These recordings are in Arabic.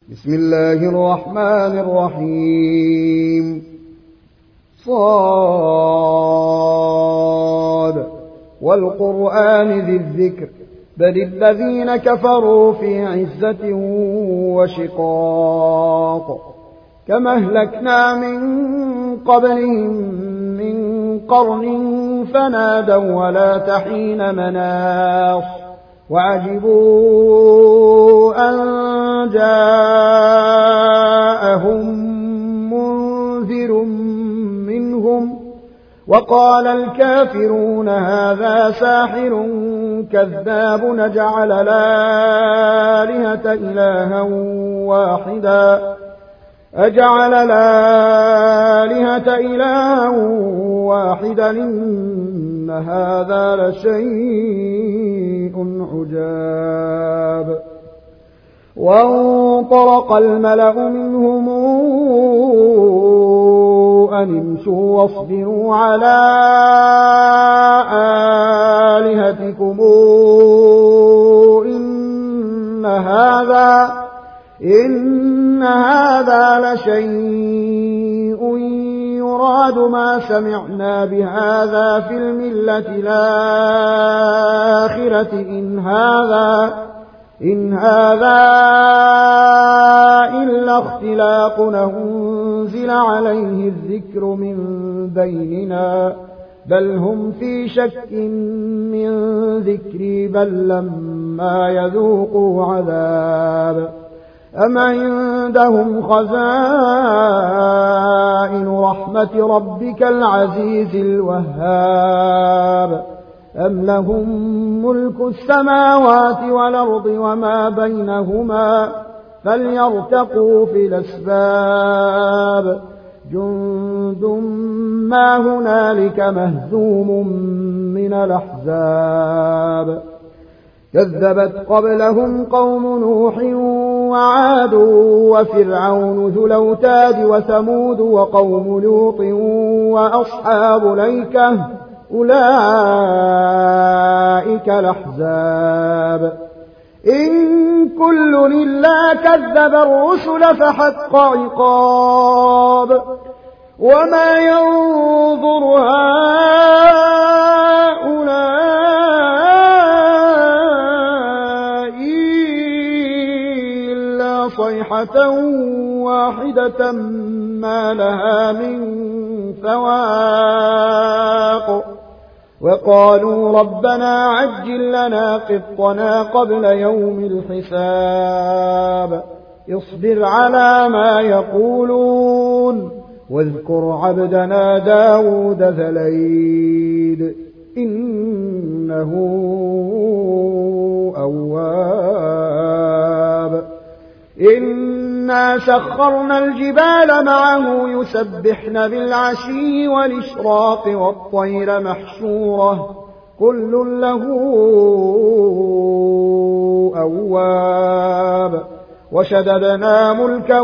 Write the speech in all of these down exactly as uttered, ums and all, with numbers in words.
بسم الله الرحمن الرحيم. صاد والقرآن ذي الذكر بل الذين كفروا في عزة وشقاق كما أهلكنا من قبلهم من قرن فنادوا ولا تحين مناص وعجبوا أن جاءهم منذر منهم وقال الكافرون هذا ساحر كذاب نجعل الآلهة إلها واحدا أجعل الآلهة إلها واحدا إن هذا لشيء عجاب. وانطلق الملأ منهم أن امشوا واصبروا على آلهتكم إن هذا إن هذا لشيء يراد ما سمعنا بهذا في الملة الآخرة إن هذا إن هذا إلا اختلاق أنزل عليه الذكر من بيننا بل هم في شك من ذكري بل لما يذوقوا عذاب أم عندهم خزائن رحمة ربك العزيز الوهاب أم لهم ملك السماوات والأرض وما بينهما فليرتقوا في الأسباب جند ما هنالك مهزوم من الأحزاب كذبت قبلهم قوم نوح وعاد وفرعون ذو الأوتاد وثمود وقوم لوط وأصحاب الأيكة أولئك الأحزاب إن كل إلا كذب الرسل فحق عقاب وما ينظر هؤلاء إلا صيحة واحدة ما لها من فواق وقالوا ربنا عجل لنا قطنا قبل يوم الحساب اصبر على ما يقولون واذكر عبدنا داود ذا الأيد إنه أواب إنا سخرنا الجبال معه يسبحن بالعشي والإشراق والطير محشورة كل له أواب وشددنا ملكه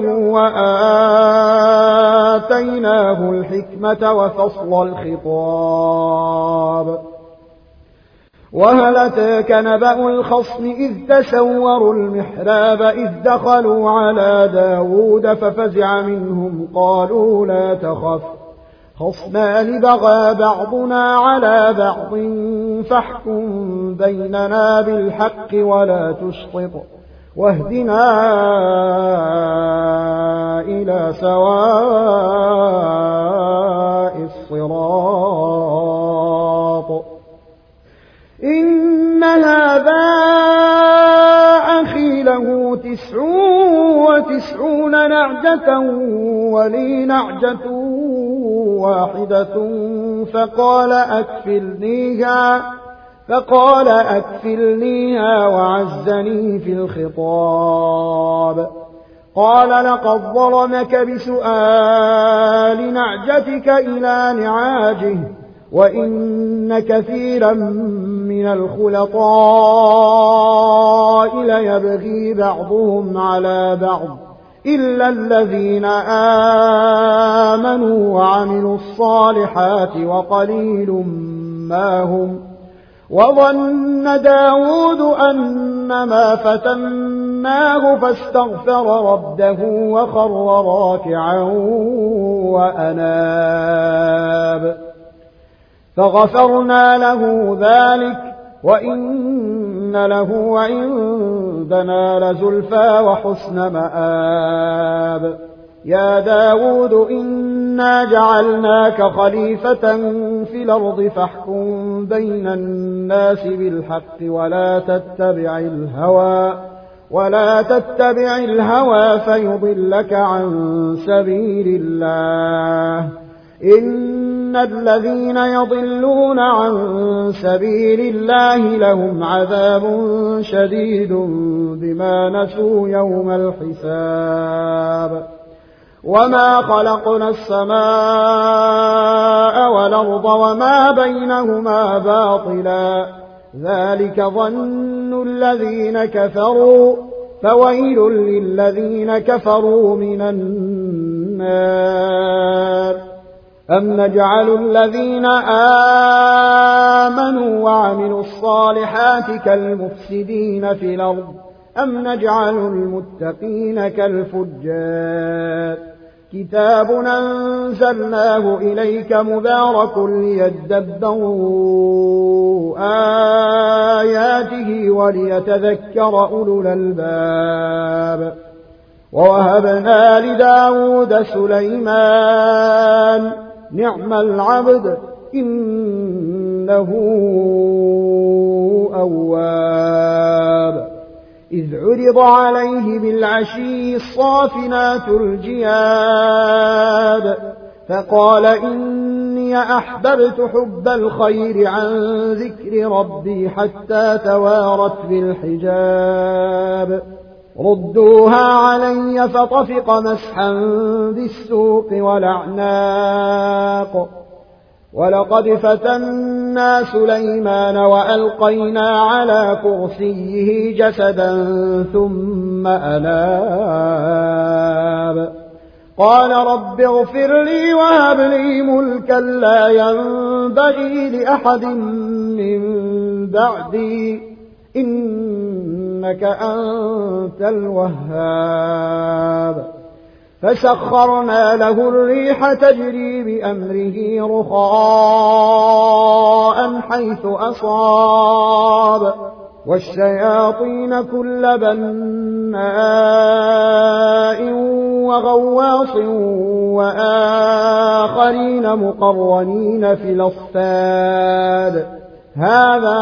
وآتيناه الحكمة وفصل الخطاب وهل أتاك نبأ الخصم إذ تسوروا المحراب إذ دخلوا على داود ففزع منهم قالوا لا تخف خصمان بغى بعضنا على بعض فاحكم بيننا بالحق ولا تشطط واهدنا إلى سواء الصراط إن هذا أخي له تسع وتسعون نعجة ولي نعجة واحدة فقال أكفلنيها فقال أكفلنيها وعزني في الخطاب قال لقد ظلمك بسؤال نعجتك إلى نعاجه وإن كثيرا من الخلطاء ليبغي بعضهم على بعض إلا الذين آمنوا وعملوا الصالحات وقليل ما هم وظن داود أنما فتنا ففتناه فاستغفر ربه وخر راكعا وأناب فغفرنا له ذلك وإن له عندنا لزلفى وحسن مآب يا داود إنا جعلناك خليفة في الأرض فاحكم بين الناس بالحق ولا تتبع الهوى ولا تتبع الهوى فيضلك عن سبيل الله إن الذين يضلون عن سبيل الله لهم عذاب شديد بما نسوا يوم الحساب وما خلقنا السماء والأرض وما بينهما باطلا ذلك ظن الذين كفروا فويل للذين كفروا من النار أم نجعل الذين آمنوا وعملوا الصالحات كالمفسدين في الأرض أم نجعل المتقين كالفجار كتاب أنزلناه إليك مبارك ليدبروا آياته وليتذكر أولو الألباب ووهبنا لداود سليمان نعم العبد إنه أواب إذ عرض عليه بالعشي الصافنات الجياد فقال إني أحببت حب الخير عن ذكر ربي حتى توارت بالحجاب ردوها علي فطفق مسحا بالسوق والأعناق ولقد فتنا سليمان وألقينا على كرسيه جسدا ثم أناب قال رب اغفر لي وهب لي ملكا لا ينبغي لأحد من بعدي إنك أنت الوهاب فسخرنا له الريح تجري بأمره رخاء حيث أصاب والشياطين كل بناء وغواص وآخرين مقرنين في الأصفاد هذا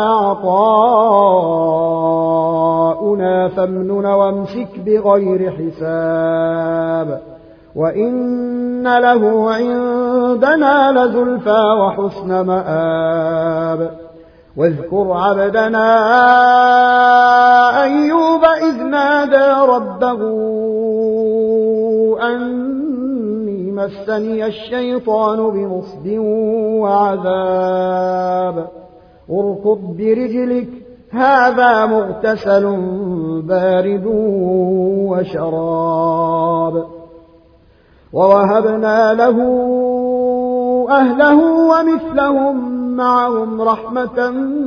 عطاؤنا فامنن وامسك بغير حساب وإن له عندنا لزلفى وحسن مآب واذكر عبدنا أيوب إذ نادى ربه أني مسني الشيطان بنصب وعذاب اركض برجلك هذا مغتسل بارد وشراب ووهبنا له أهله ومثلهم معهم رحمة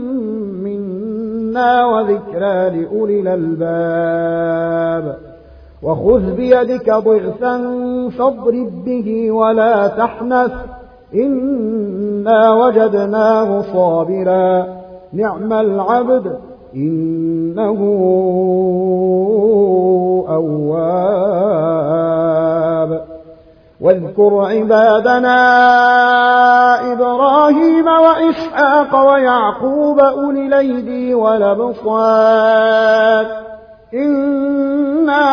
منا وذكرى لأولي الألباب وخذ بيدك ضغثا فاضرب به ولا تحنث إنا وجدناه صابرا نعم العبد إنه أواب واذكر عبادنا إبراهيم وإسحاق ويعقوب أولي الأيدي والأبصار إنا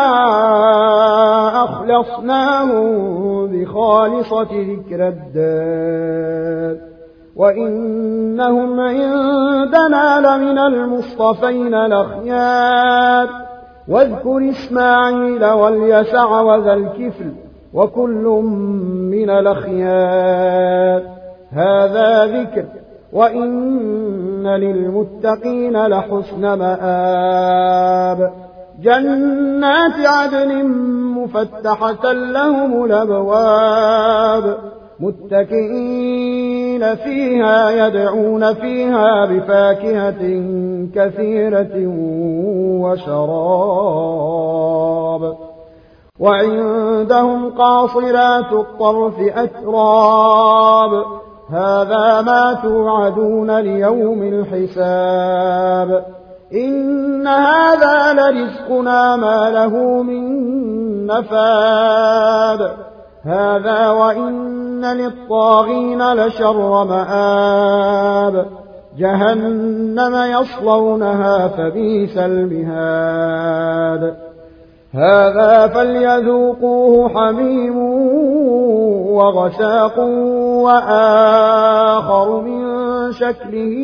أخلصناهم بخالصة ذكر الدار وإنهم عندنا لمن المصطفين الأخيار واذكر إسماعيل واليسع وذا الكفل وكل من الأخيار هذا ذكر وإن للمتقين لحسن مآب جنات عدن مفتحة لهم الأبواب متكئين خالدين فيها يدعون فيها بفاكهة كثيرة وشراب وعندهم قاصرات الطرف أتراب هذا ما توعدون ليوم الحساب إن هذا لرزقنا ما له من نفاد هذا وإن للطاغين لشر مآب جهنم يصلونها فبئس المهاد هذا فليذوقوه حميم وغساق وآخر من شكله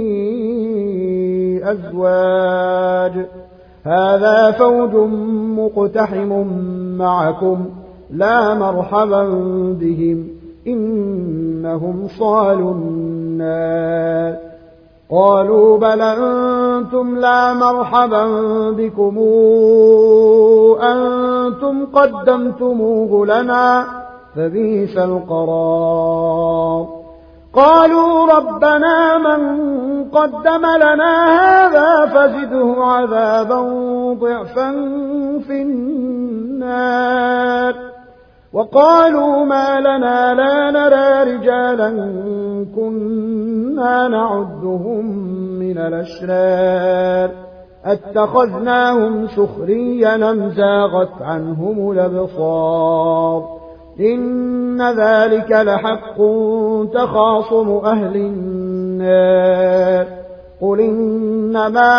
أزواج هذا فوج مقتحم معكم لا مرحبا بهم إنهم صالوا النار قالوا بل أنتم لا مرحبا بكم أنتم قدمتموه لنا فبئس القرار قالوا ربنا من قدم لنا هذا فزده عذابا ضعفا في النار وقالوا ما لنا لا نرى رجالا كنا نعدهم من الأشرار اتخذناهم سخريا أم زاغت عنهم الأبصار إن ذلك لحق تخاصم أهل النار قل إنما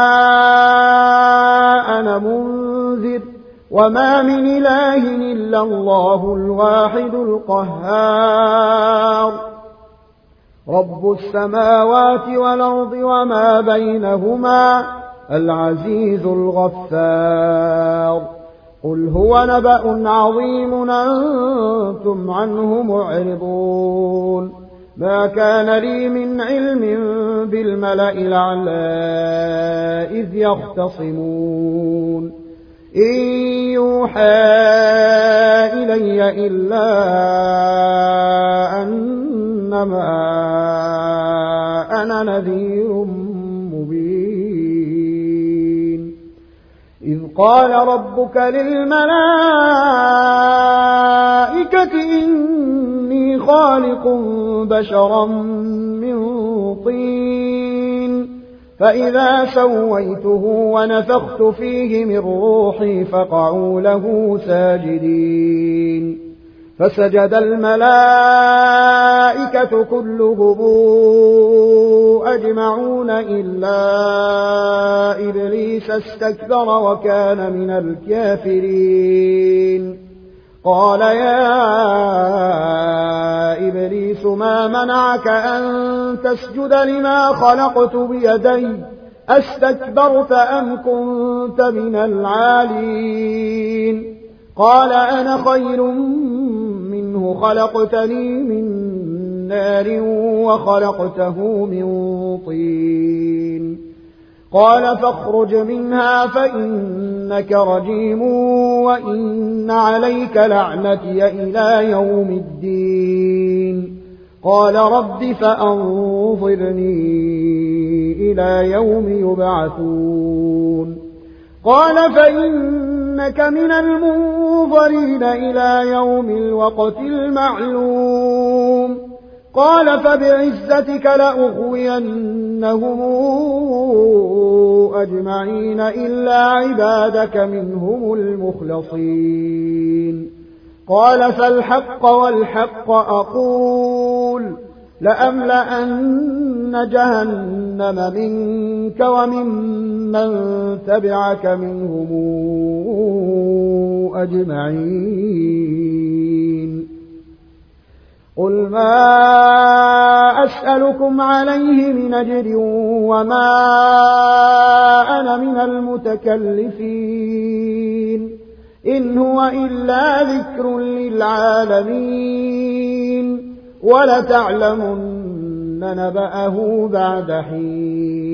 أنا منذر وما من إله إلا الله الواحد القهار رب السماوات والأرض وما بينهما العزيز الغفار قل هو نبأ عظيم أنتم عنه معرضون ما كان لي من علم بالملأ الأعلى إذ يختصمون إن يوحى إلي إلا أنما أنا نذير مبين إذ قال ربك للملائكة إني خالق بشرا من طين فإذا سويته ونفخت فيه من روحي فقعوا له ساجدين فسجد الملائكة كلهم أجمعون إلا إبليس استكبر وكان من الكافرين قال يا إبليس ما منعك أن تسجد لما خلقت بيدي أستكبرت أم كنت من العالين قال أنا خير منه خلقتني من نار وخلقته من طين قال فاخرج منها فإنك رجيم وإن عليك لعنتي إلى يوم الدين قال رب فأنظرني إلى يوم يبعثون قال فإنك من المنظرين إلى يوم الوقت المعلوم قال فبعزتك لأغوينهم أجمعين إلا عبادك منهم المخلصين قال فالحق والحق أقول لأملأن جهنم منك وممن تبعك منهم أجمعين قل ما أسألكم عليه من أجر وما أنا من المتكلفين إن هو إلا ذكر للعالمين ولتعلمن نبأه بعد حين